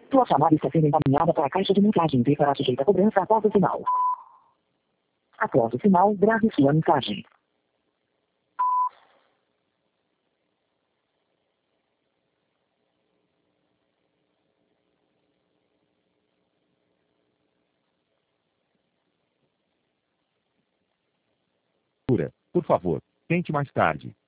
Sua chamada está sendo encaminhada para a caixa de mensagem e será sujeita a cobrança após o sinal. Após o sinal, grave sua mensagem. Por favor, tente mais tarde.